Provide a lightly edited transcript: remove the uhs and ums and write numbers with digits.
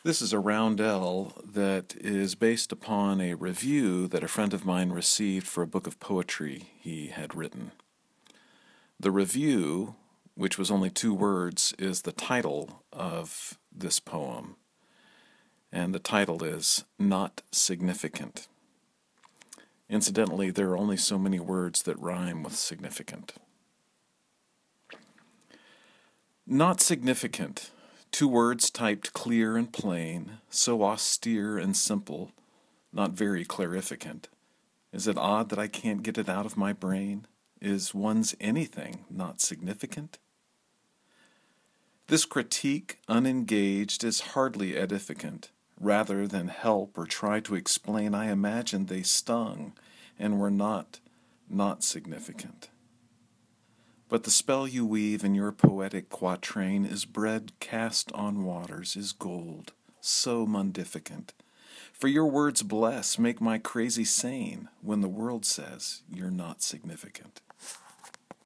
This is a roundel that is based upon a review that a friend of mine received for a book of poetry he had written. The review, which was only 2 words, is the title of this poem, and the title is Not Significant. Incidentally, there are only so many words that rhyme with significant. Not significant. 2 words typed clear and plain, so austere and simple, not very clarificant. Is it odd that I can't get it out of my brain? Is one's anything not significant? This critique, unengaged, is hardly edificant. Rather than help or try to explain, I imagined they stung and were not significant. But the spell you weave in your poetic quatrain is bread cast on waters, is gold, so mundificant. For your words bless, make my crazy sane when the world says you're not significant.